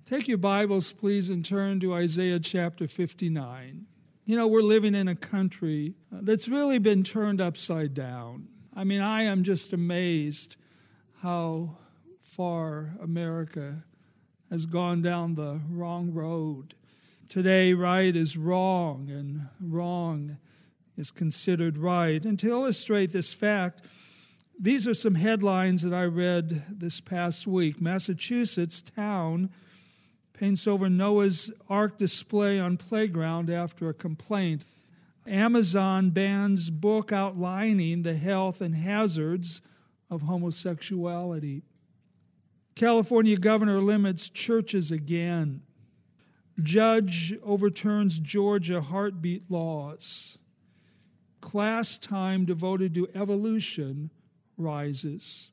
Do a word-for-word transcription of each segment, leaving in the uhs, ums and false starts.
Take your Bibles, please, and turn to Isaiah chapter fifty-nine. You know, we're living in a country that's really been turned upside down. I mean, I am just amazed how far America has gone down the wrong road. Today, right is wrong, and wrong is considered right. And to illustrate this fact, these are some headlines that I read this past week. Massachusetts town paints over Noah's Ark display on playground after a complaint. Amazon bans book outlining the health and hazards of homosexuality. California governor limits churches again. Judge overturns Georgia heartbeat laws. Class time devoted to evolution rises.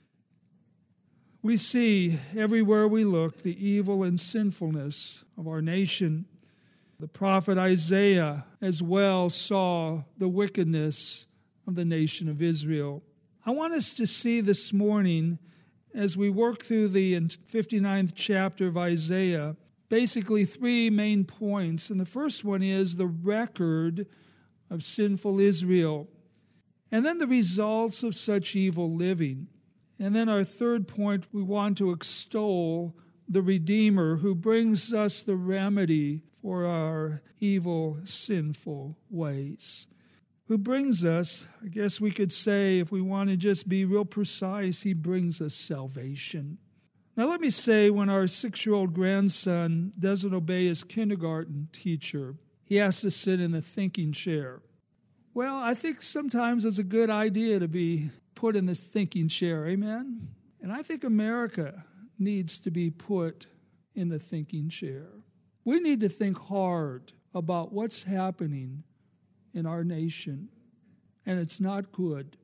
We see everywhere we look the evil and sinfulness of our nation. The prophet Isaiah as well saw the wickedness of the nation of Israel. I want us to see this morning, as we work through the fifty-ninth chapter of Isaiah, basically three main points. And the first one is the record of sinful Israel, and then the results of such evil living. And then our third point, we want to extol the Redeemer who brings us the remedy for our evil, sinful ways. Who brings us, I guess we could say, if we want to just be real precise, he brings us salvation. Now let me say, when our six-year-old grandson doesn't obey his kindergarten teacher, he has to sit in a thinking chair. Well, I think sometimes it's a good idea to be put in this thinking chair, amen? And I think America needs to be put in the thinking chair. We need to think hard about what's happening in our nation, and it's not good.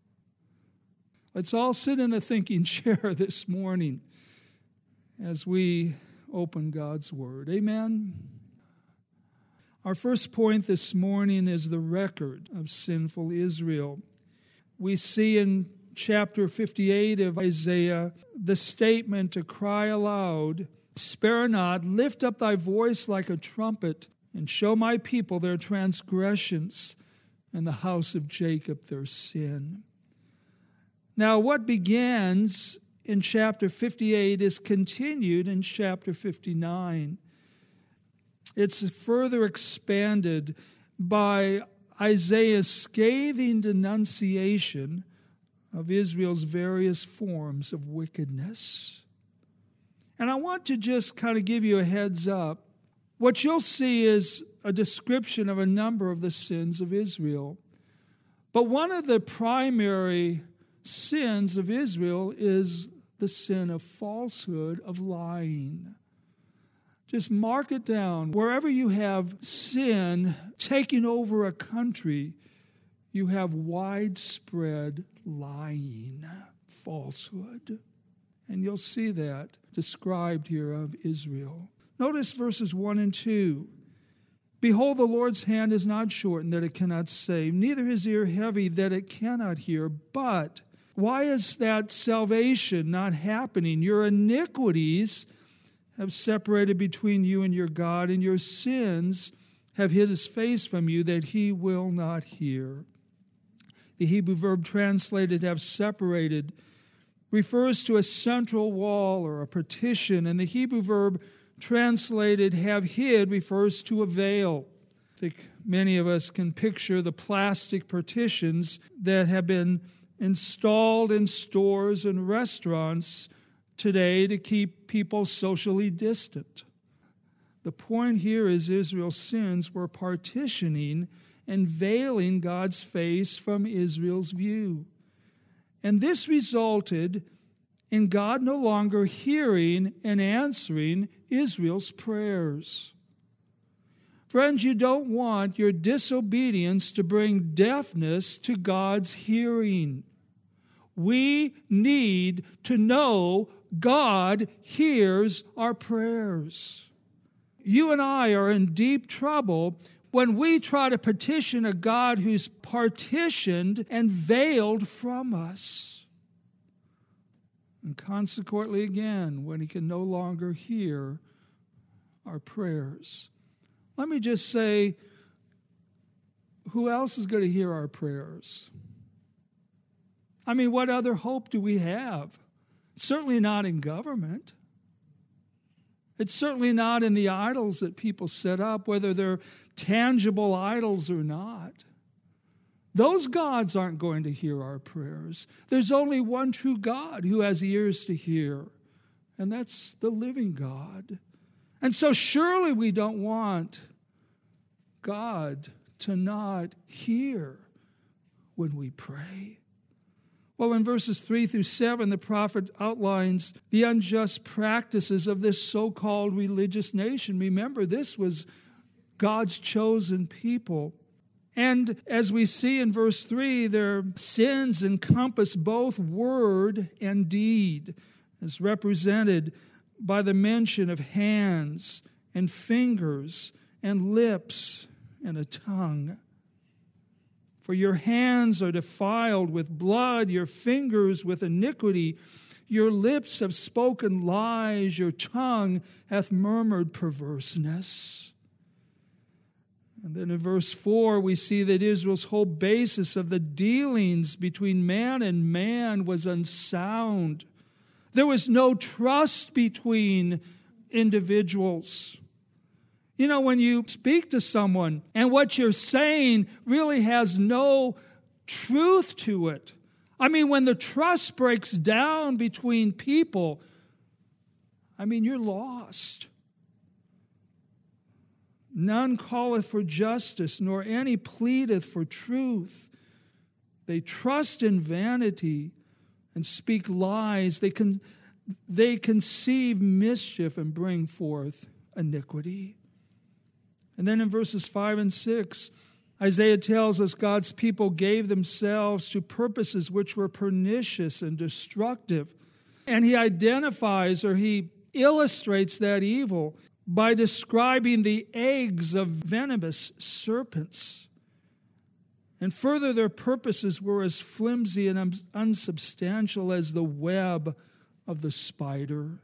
Let's all sit in the thinking chair this morning as we open God's Word, amen? Our first point this morning is the record of sinful Israel. We see in chapter fifty-eight of Isaiah the statement to cry aloud, "Spare not, lift up thy voice like a trumpet, and show my people their transgressions, and the house of Jacob their sin." Now, what begins in chapter fifty-eight is continued in chapter fifty-nine. It's further expanded by Isaiah's scathing denunciation of Israel's various forms of wickedness. And I want to just kind of give you a heads up. What you'll see is a description of a number of the sins of Israel. But one of the primary sins of Israel is the sin of falsehood, of lying. Just mark it down. Wherever you have sin taking over a country, you have widespread lying, falsehood. And you'll see that described here of Israel. Notice verses one and two. "Behold, the Lord's hand is not shortened that it cannot save, neither his ear heavy that it cannot hear. But why is that salvation not happening? Your iniquities have separated between you and your God, and your sins have hid his face from you that he will not hear." The Hebrew verb translated have separated refers to a central wall or a partition, and the Hebrew verb translated have hid refers to a veil. I think many of us can picture the plastic partitions that have been installed in stores and restaurants today to keep people socially distant. The point here is Israel's sins were partitioning and veiling God's face from Israel's view. And this resulted in God no longer hearing and answering Israel's prayers. Friends, you don't want your disobedience to bring deafness to God's hearing. We need to know God hears our prayers. You and I are in deep trouble when we try to petition a God who's partitioned and veiled from us. And consequently, again, when he can no longer hear our prayers. Let me just say, who else is going to hear our prayers? I mean, what other hope do we have? Certainly not in government. It's certainly not in the idols that people set up, whether they're tangible idols or not. Those gods aren't going to hear our prayers. There's only one true God who has ears to hear, and that's the living God. And so surely we don't want God to not hear when we pray. Well, in verses three through seven, the prophet outlines the unjust practices of this so-called religious nation. Remember, this was God's chosen people. And as we see in verse three, their sins encompass both word and deed, as represented by the mention of hands and fingers and lips and a tongue. For your hands are defiled with blood, your fingers with iniquity. Your lips have spoken lies, your tongue hath murmured perverseness. And then in verse four, we see that Israel's whole basis of the dealings between man and man was unsound. There was no trust between individuals. You know, when you speak to someone and what you're saying really has no truth to it. I mean, when the trust breaks down between people, I mean, you're lost. None calleth for justice, nor any pleadeth for truth. They trust in vanity and speak lies. They can, they conceive mischief and bring forth iniquity. And then in verses five and six, Isaiah tells us God's people gave themselves to purposes which were pernicious and destructive. And he identifies or he illustrates that evil by describing the eggs of venomous serpents. And further, their purposes were as flimsy and unsubstantial as the web of the spider.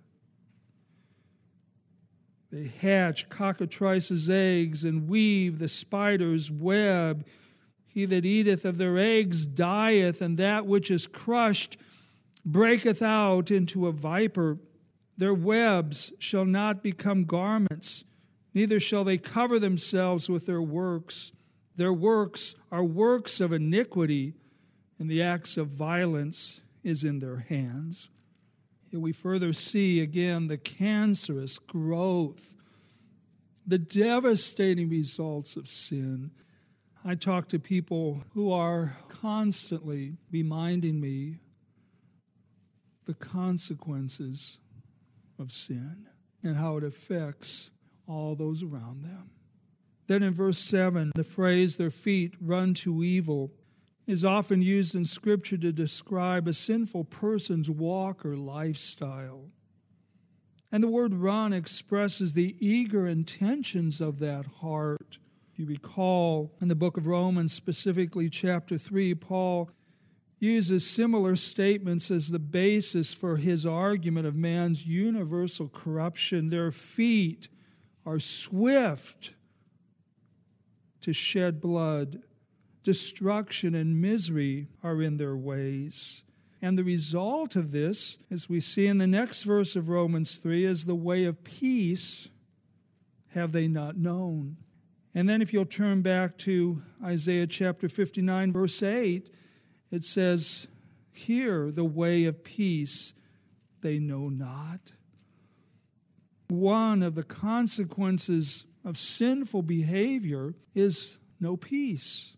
They hatch cockatrices' eggs and weave the spider's web. He that eateth of their eggs dieth, and that which is crushed breaketh out into a viper. Their webs shall not become garments, neither shall they cover themselves with their works. Their works are works of iniquity, and the acts of violence is in their hands. Here we further see again the cancerous growth, the devastating results of sin. I talk to people who are constantly reminding me the consequences of sin and how it affects all those around them. Then in verse seven, the phrase, their feet run to evil, is often used in Scripture to describe a sinful person's walk or lifestyle. And the word run expresses the eager intentions of that heart. You recall in the book of Romans, specifically chapter three, Paul uses similar statements as the basis for his argument of man's universal corruption. Their feet are swift to shed blood. Destruction and misery are in their ways. And the result of this, as we see in the next verse of Romans three, is the way of peace have they not known. And then if you'll turn back to Isaiah chapter fifty-nine, verse eight, it says, here the way of peace they know not. One of the consequences of sinful behavior is no peace.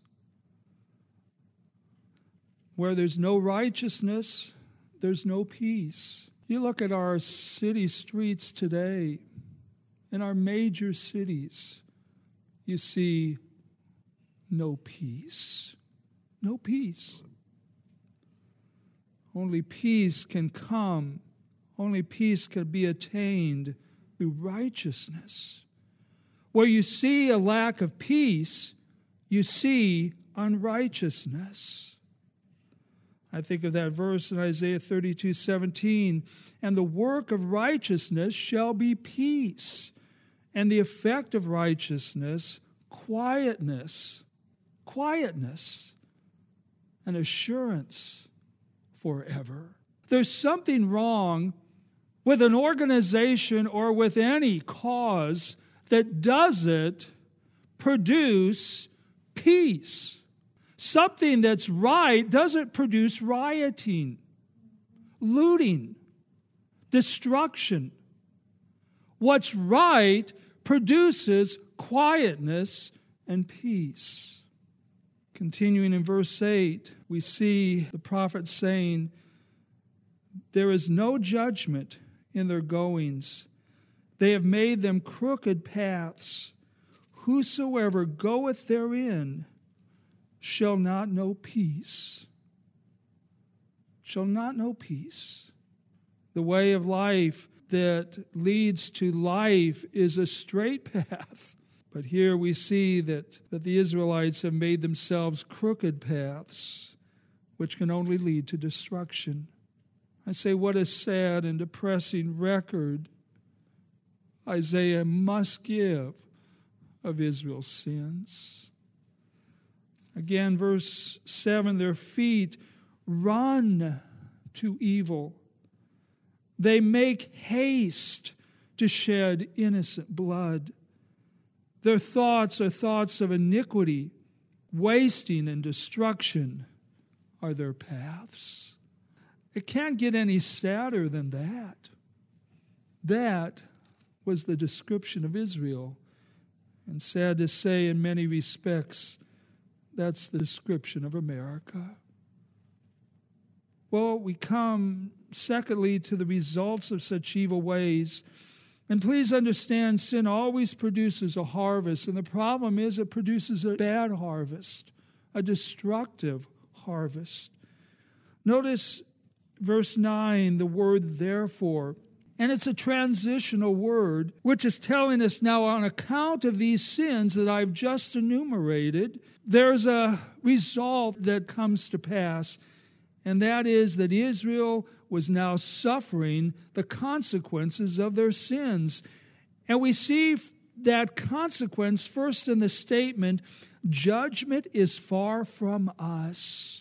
Where there's no righteousness, there's no peace. You look at our city streets today, in our major cities, you see no peace. No peace. Only peace can come. Only peace can be attained through righteousness. Where you see a lack of peace, you see unrighteousness. I think of that verse in Isaiah thirty-two seventeen. And the work of righteousness shall be peace, and the effect of righteousness, quietness, quietness, and assurance forever. There's something wrong with an organization or with any cause that doesn't produce peace. Something that's right doesn't produce rioting, looting, destruction. What's right produces quietness and peace. Continuing in verse eight, we see the prophet saying, there is no judgment in their goings. They have made them crooked paths. Whosoever goeth therein shall not know peace. Shall not know peace. The way of life that leads to life is a straight path. But here we see that, that the Israelites have made themselves crooked paths, which can only lead to destruction. I say, what a sad and depressing record Isaiah must give of Israel's sins. Again, verse seven, their feet run to evil. They make haste to shed innocent blood. Their thoughts are thoughts of iniquity. Wasting and destruction are their paths. It can't get any sadder than that. That was the description of Israel. And sad to say, in many respects, that's the description of America. Well, we come, secondly, to the results of such evil ways. And please understand, sin always produces a harvest. And the problem is it produces a bad harvest, a destructive harvest. Notice verse nine, the word therefore. And it's a transitional word, which is telling us now, on account of these sins that I've just enumerated, there's a result that comes to pass, and that is that Israel was now suffering the consequences of their sins. And we see that consequence first in the statement, judgment is far from us.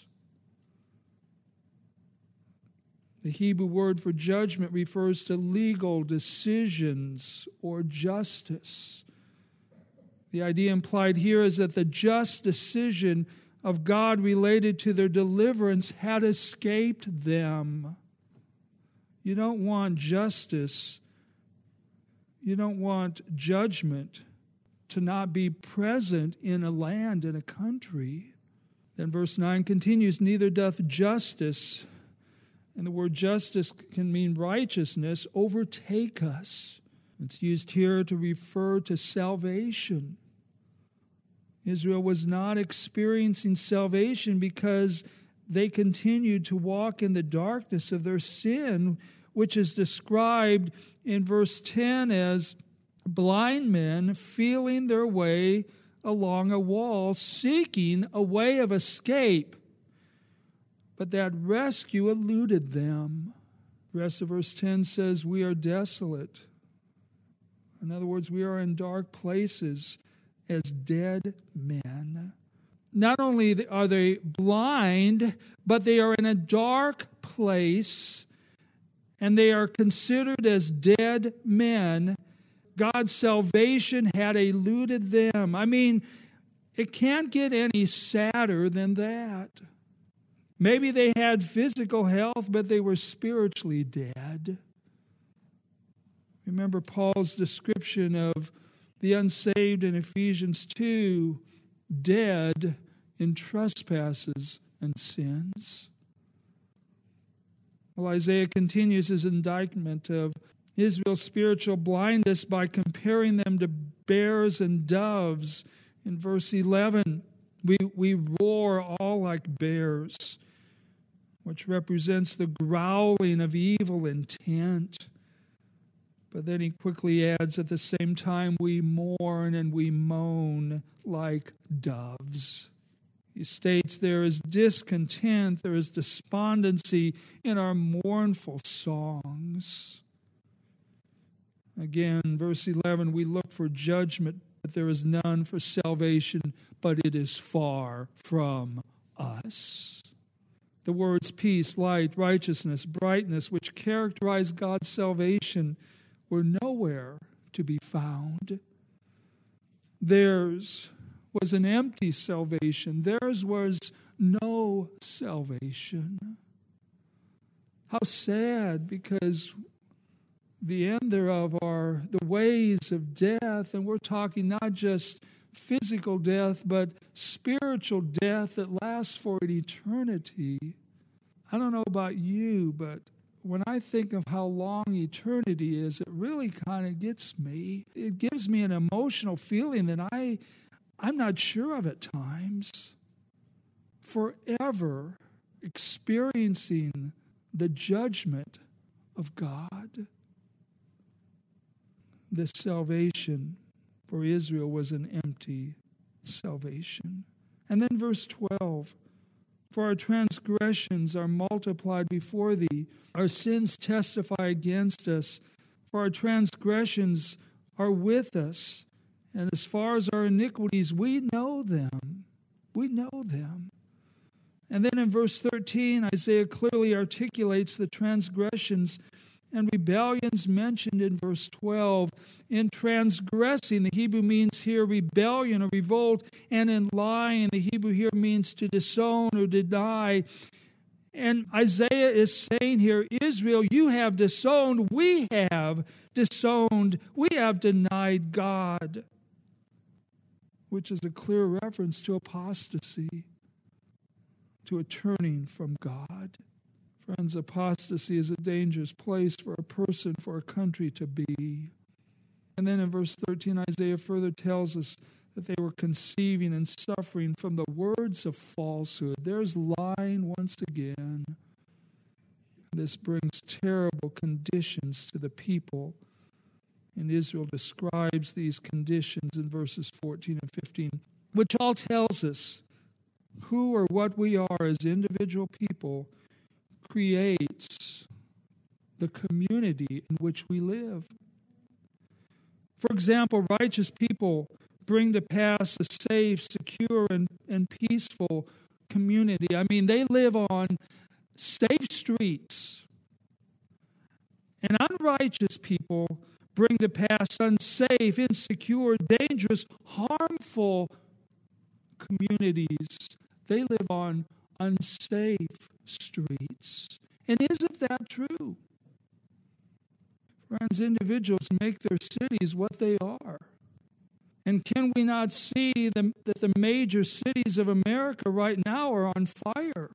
The Hebrew word for judgment refers to legal decisions or justice. The idea implied here is that the just decision of God related to their deliverance had escaped them. You don't want justice, you don't want judgment to not be present in a land, in a country. Then verse nine continues, neither doth justice, and the word justice can mean righteousness, overtake us. It's used here to refer to salvation. Israel was not experiencing salvation because they continued to walk in the darkness of their sin, which is described in verse ten as blind men feeling their way along a wall, seeking a way of escape. But that rescue eluded them. The rest of verse ten says, we are desolate. In other words, we are in dark places as dead men. Not only are they blind, but they are in a dark place, and they are considered as dead men. God's salvation had eluded them. I mean, it can't get any sadder than that. Maybe they had physical health, but they were spiritually dead. Remember Paul's description of the unsaved in Ephesians two, dead in trespasses and sins. Well, Isaiah continues his indictment of Israel's spiritual blindness by comparing them to bears and doves. In verse eleven, we, we roar all like bears, which represents the growling of evil intent. But then he quickly adds, at the same time, we mourn and we moan like doves. He states there is discontent, there is despondency in our mournful songs. Again, verse eleven, we look for judgment, but there is none, for salvation, but it is far from us. The words peace, light, righteousness, brightness, which characterize God's salvation, were nowhere to be found. Theirs was an empty salvation. Theirs was no salvation. How sad, because the end thereof are the ways of death, and we're talking not just physical death, but spiritual death that lasts for an eternity. I don't know about you, but when I think of how long eternity is, it really kind of gets me. It gives me an emotional feeling that I, I'm not sure of at times. Forever experiencing the judgment of God. This salvation for Israel was an empty salvation. And then verse twelve, for our transgressions are multiplied before thee, our sins testify against us, for our transgressions are with us, and as far as our iniquities, we know them. We know them. And then in verse thirteen, Isaiah clearly articulates the transgressions and rebellions mentioned in verse twelve. In transgressing, the Hebrew means here rebellion or revolt, and in lying, the Hebrew here means to disown or deny. And Isaiah is saying here, Israel, you have disowned, we have disowned, we have denied God, which is a clear reference to apostasy, to a turning from God. Friends, apostasy is a dangerous place for a person, for a country to be. And then in verse thirteen, Isaiah further tells us that they were conceiving and suffering from the words of falsehood. There's lying once again. This brings terrible conditions to the people. And Israel describes these conditions in verses fourteen and fifteen, which all tells us who or what we are as individual people creates the community in which we live. For example, righteous people bring to pass a safe, secure, and, and peaceful community. I mean, they live on safe streets. And unrighteous people bring to pass unsafe, insecure, dangerous, harmful communities. They live on unsafe streets. And isn't that true? Friends, individuals make their cities what they are. And can we not see them, that the major cities of America right now are on fire?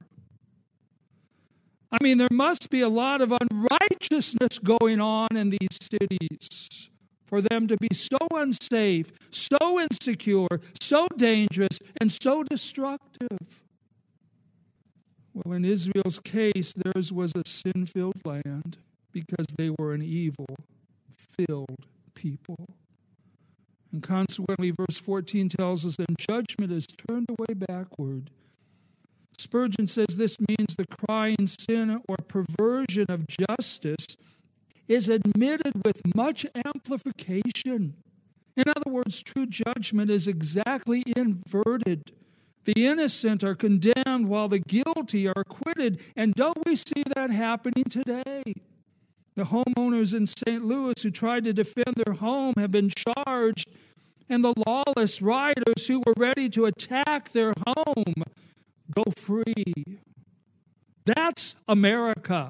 I mean, there must be a lot of unrighteousness going on in these cities for them to be so unsafe, so insecure, so dangerous, and so destructive. Well, in Israel's case, theirs was a sin-filled land because they were an evil-filled people. And consequently, verse fourteen tells us, then judgment is turned away backward. Spurgeon says this means the crying sin or perversion of justice is admitted with much amplification. In other words, true judgment is exactly inverted. The innocent are condemned while the guilty are acquitted. And don't we see that happening today? The homeowners in Saint Louis who tried to defend their home have been charged, and the lawless rioters who were ready to attack their home go free. That's America.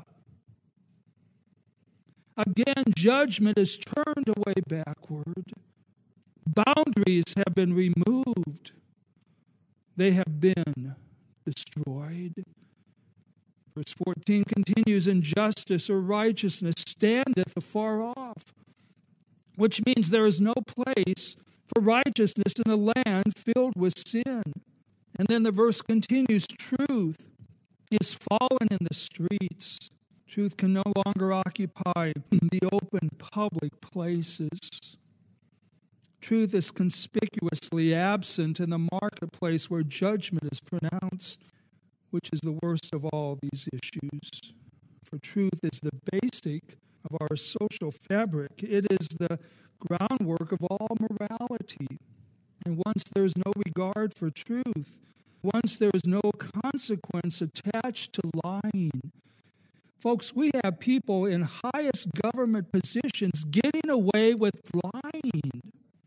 Again, judgment is turned away backward. Boundaries have been removed. They have been destroyed. Verse fourteen continues, injustice or righteousness standeth afar off, which means there is no place for righteousness in a land filled with sin. And then the verse continues, truth is fallen in the streets. Truth can no longer occupy the open public places. Truth is conspicuously absent in the marketplace where judgment is pronounced, which is the worst of all these issues. For truth is the basic of our social fabric. It is the groundwork of all morality. And once there is no regard for truth, once there is no consequence attached to lying, folks, we have people in highest government positions getting away with lying.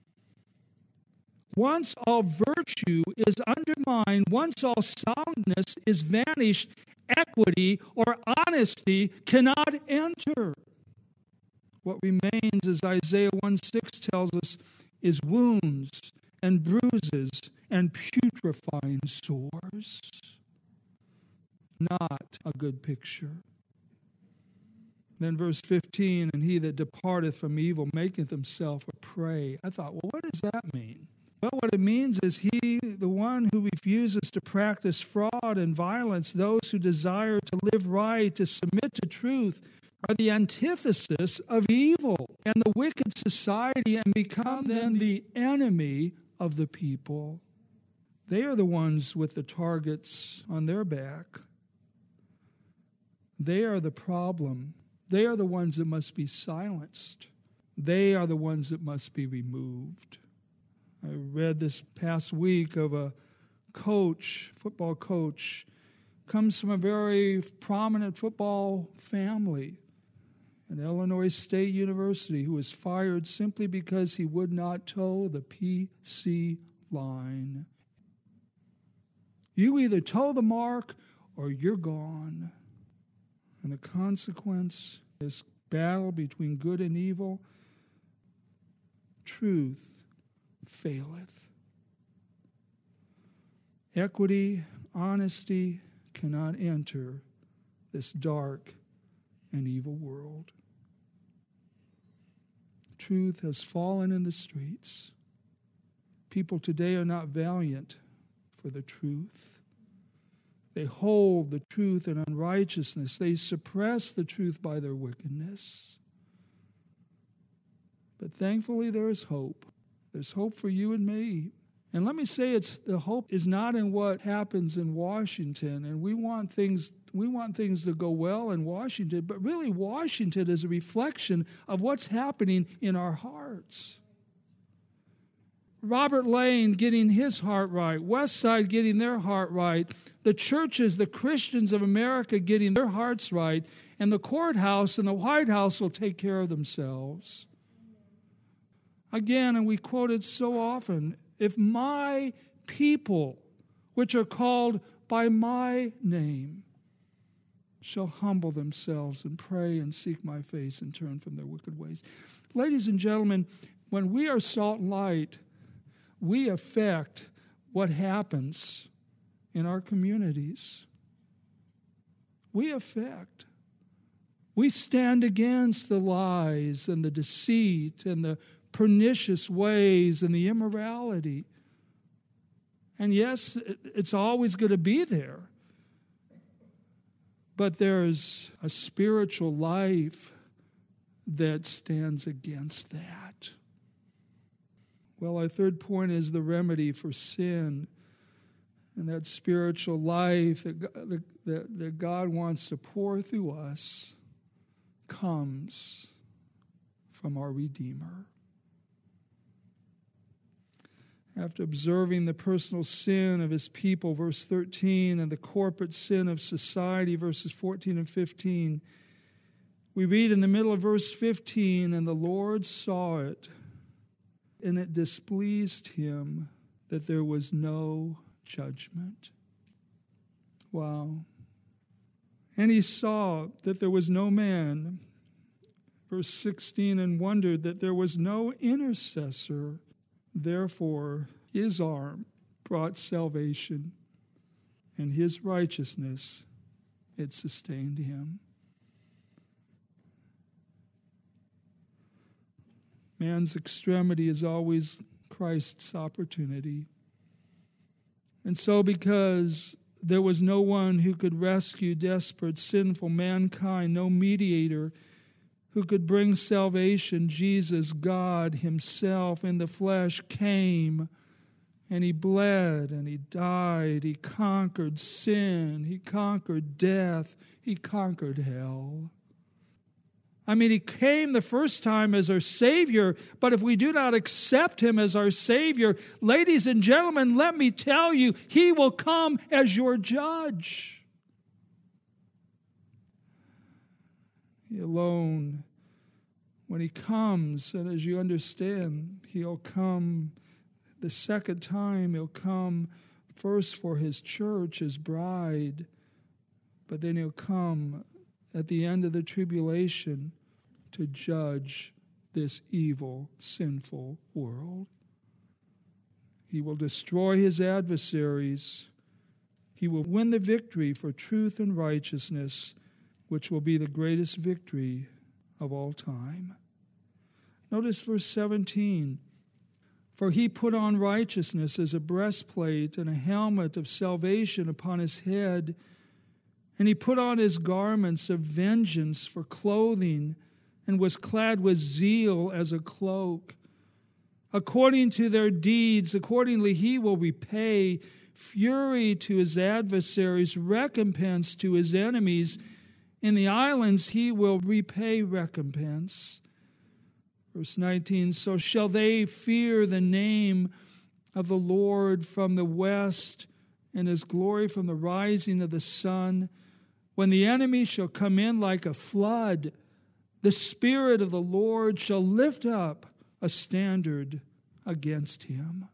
Once all virtue is undermined, once all soundness is vanished, equity or honesty cannot enter. What remains, as Isaiah one six tells us, is wounds and bruises and putrefying sores. Not a good picture. Then verse fifteen, and he that departeth from evil maketh himself a prey. I thought, well, what does that mean? Well, what it means is he, the one who refuses to practice fraud and violence, those who desire to live right, to submit to truth, are the antithesis of evil and the wicked society and become then the enemy of the people. They are the ones with the targets on their back. They are the problem. They are the ones that must be silenced. They are the ones that must be removed. I read this past week of a coach, football coach, comes from a very prominent football family at Illinois State University, who was fired simply because he would not toe the P C line. You either toe the mark or you're gone. And the consequence, this battle between good and evil, truth faileth. Equity, honesty cannot enter this dark and evil world. Truth has fallen in the streets. People today are not valiant for the truth. They hold the truth in unrighteousness. They suppress the truth by their wickedness. But thankfully there is hope. There's hope for you and me. And let me say, it's the hope is not in what happens in Washington. And we want things we want things to go well in Washington, but really Washington is a reflection of what's happening in our hearts. Robert Lane getting his heart right, Westside getting their heart right, the churches, the Christians of America getting their hearts right, and the courthouse and the White House will take care of themselves. Again, and we quote it so often, if my people, which are called by my name, shall humble themselves and pray and seek my face and turn from their wicked ways. Ladies and gentlemen, when we are salt and light, we affect what happens in our communities. We affect. We stand against the lies and the deceit and the pernicious ways and the immorality. And yes, it's always going to be there. But there's a spiritual life that stands against that. Well, our third point is the remedy for sin. And that spiritual life that, that, that God wants to pour through us comes from our Redeemer. After observing the personal sin of his people, verse thirteen, and the corporate sin of society, verses fourteen and fifteen, we read in the middle of verse fifteen, and the Lord saw it, and it displeased him that there was no judgment. Wow. And he saw that there was no man, verse sixteen, and wondered that there was no intercessor. Therefore, his arm brought salvation, and his righteousness, it sustained him. Man's extremity is always Christ's opportunity. And so, because there was no one who could rescue desperate, sinful mankind, no mediator, who could bring salvation, Jesus, God himself in the flesh, came, and he bled, and he died. He conquered sin. He conquered death. He conquered hell. I mean, he came the first time as our Savior, but if we do not accept him as our Savior, ladies and gentlemen, let me tell you, he will come as your judge. He alone, when he comes, and as you understand, he'll come the second time, he'll come first for his church, his bride, but then he'll come at the end of the tribulation to judge this evil, sinful world. He will destroy his adversaries. He will win the victory for truth and righteousness, which will be the greatest victory of all time. Notice verse seventeen. For he put on righteousness as a breastplate and a helmet of salvation upon his head, and he put on his garments of vengeance for clothing, and was clad with zeal as a cloak. According to their deeds, accordingly he will repay fury to his adversaries, recompense to his enemies. In the islands he will repay recompense. Verse nineteen, so shall they fear the name of the Lord from the west, and his glory from the rising of the sun. When the enemy shall come in like a flood, the Spirit of the Lord shall lift up a standard against him.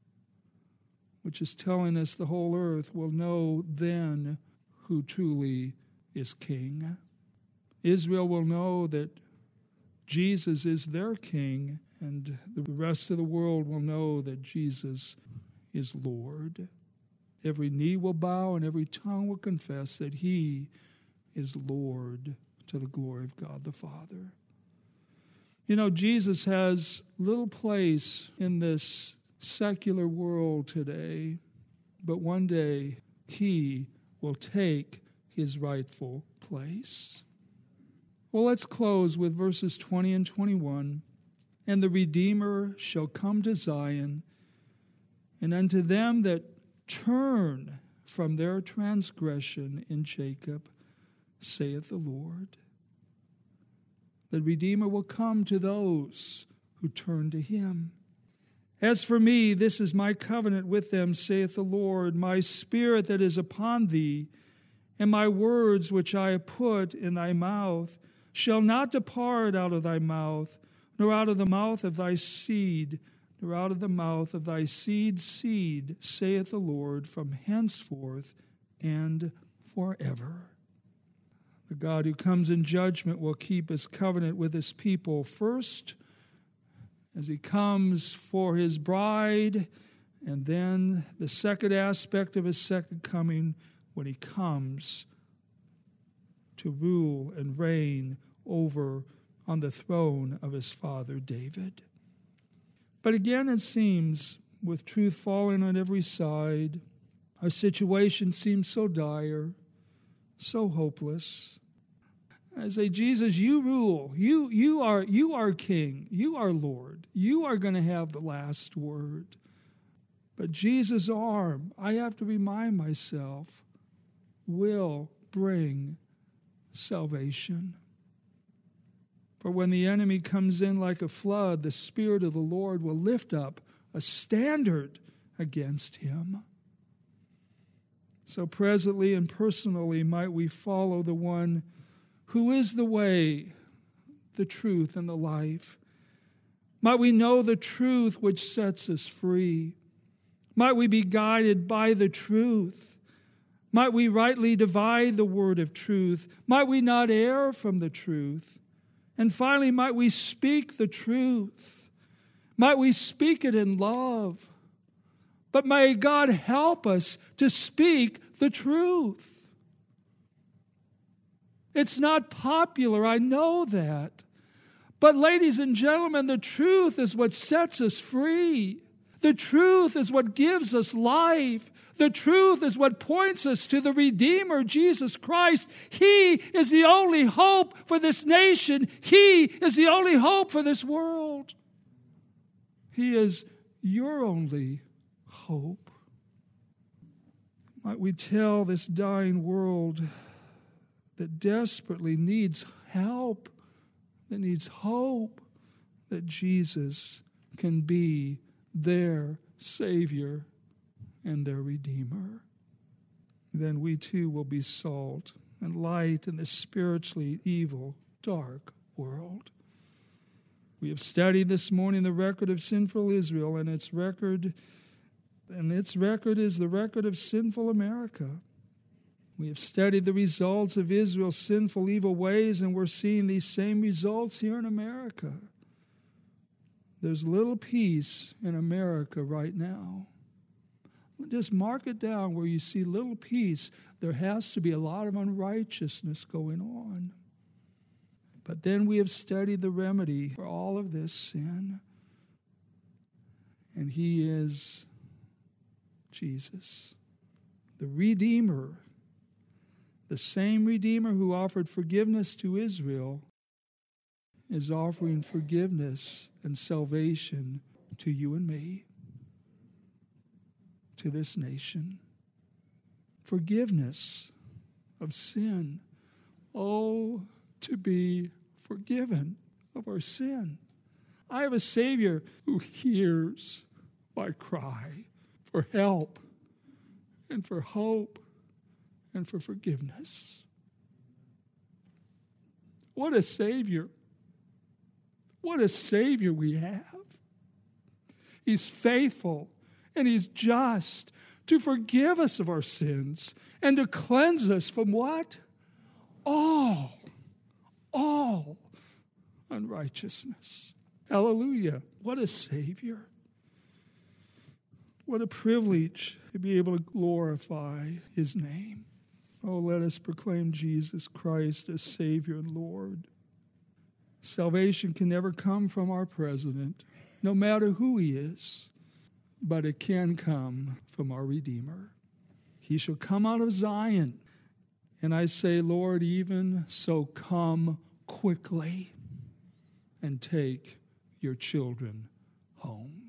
Which is telling us the whole earth will know then who truly is king. Israel will know that Jesus is their king, and the rest of the world will know that Jesus is Lord. Every knee will bow and every tongue will confess that he is Lord, to the glory of God the Father. You know, Jesus has little place in this secular world today, but one day he will take his rightful place. Well, let's close with verses twenty and twenty-one. And the Redeemer shall come to Zion, and unto them that turn from their transgression in Jacob, saith the Lord. The Redeemer will come to those who turn to him. As for me, this is my covenant with them, saith the Lord, my spirit that is upon thee, and my words which I have put in thy mouth, shall not depart out of thy mouth, nor out of the mouth of thy seed, nor out of the mouth of thy seed's seed, saith the Lord, from henceforth and forever. The God who comes in judgment will keep his covenant with his people first, as he comes for his bride, and then the second aspect of his second coming, when he comes to rule and reign over on the throne of his father David. But again, it seems, with truth falling on every side, our situation seems so dire, so hopeless. I say, Jesus, you rule. You, you are, you are King. You are Lord. You are going to have the last word. But Jesus' arm, I have to remind myself, will bring salvation. For when the enemy comes in like a flood, the Spirit of the Lord will lift up a standard against him. So presently and personally might we follow the one who is the way, the truth, and the life. Might we know the truth which sets us free. Might we be guided by the truth. Might we rightly divide the word of truth. Might we not err from the truth. And finally, might we speak the truth. Might we speak it in love. But may God help us to speak the truth. It's not popular, I know that. But ladies and gentlemen, the truth is what sets us free. The The truth is what gives us life. The truth is what points us to the Redeemer, Jesus Christ. He is the only hope for this nation. He is the only hope for this world. He is your only hope. Might we tell this dying world that desperately needs help, that needs hope, that Jesus can be their Savior and their Redeemer. Then we too will be salt and light in this spiritually evil, dark world. We have studied this morning the record of sinful Israel, and its record, and its record is the record of sinful America. We have studied the results of Israel's sinful, evil ways, and we're seeing these same results here in America. There's little peace in America right now. Just mark it down where you see little peace. There has to be a lot of unrighteousness going on. But then we have studied the remedy for all of this sin. And he is Jesus, the Redeemer, the same Redeemer who offered forgiveness to Israel is offering forgiveness and salvation to you and me, to this nation. Forgiveness of sin. Oh, to be forgiven of our sin. I have a Savior who hears my cry for help and for hope and for forgiveness. What a Savior. What a Savior we have. He's faithful and He's just to forgive us of our sins and to cleanse us from what? All, all unrighteousness. Hallelujah. What a Savior. What a privilege to be able to glorify His name. Oh, let us proclaim Jesus Christ as Savior and Lord. Salvation can never come from our president, no matter who he is, but it can come from our Redeemer. He shall come out of Zion. And I say, Lord, even so come quickly and take your children home.